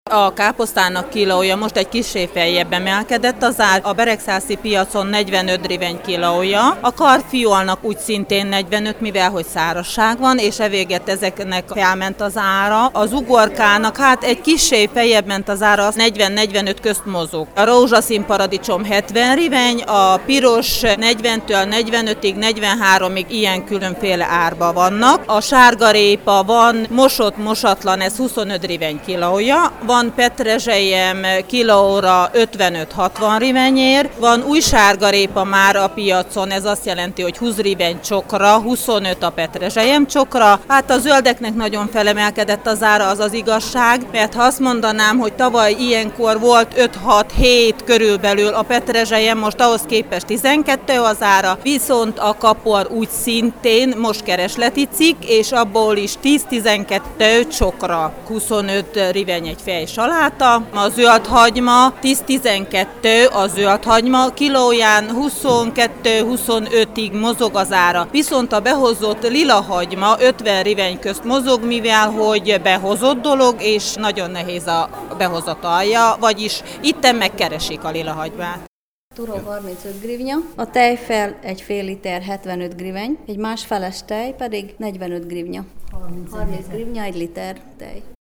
A káposztának kilója most egy kissé feljebb emelkedett az ár, a beregszászi piacon 45 griveny kilója, a karfiolnak úgy szintén 45, mivel hogy szárazság van, és evéget ezeknek felment az ára. Az ugorkának hát egy kissé feljebb ment az ára, az 40-45 közt mozog. A rózsaszín paradicsom 70 griveny, a piros 40-től 45-ig, 43-ig ilyen különféle árba vannak. A sárgarépa van, mosott, mosatlan, ez 25 griveny kilója, van petrezselyem kilóra 55-60 grivenyér, van új sárgarépa már a piacon, ez azt jelenti, hogy 20 griveny csokra, 25 a petrezselyem csokra. Hát a zöldeknek nagyon felemelkedett az ára, az az igazság, mert ha azt mondanám, hogy tavaly ilyenkor volt 5-6-7 körülbelül a petrezselyem, most ahhoz képest 12 az ára, viszont a kapor úgy szintén most keresleti cikk, és abból is 10-12 csokra, 25 griveny egy fej saláta. A zöld hagyma 10-12 a zöld hagyma, kilóján 22-25-ig mozog az ára. Viszont a behozott lila hagyma 50 griveny közt mozog, mivel hogy behozott dolog, és nagyon nehéz a behozatalja, vagyis itten megkeresik a lila hagymát. Turó 35 grivnya, a tejfel egy fél liter 75 griveny, egy másfeles tej pedig 45 grivnya. 30 grivnya egy liter tej.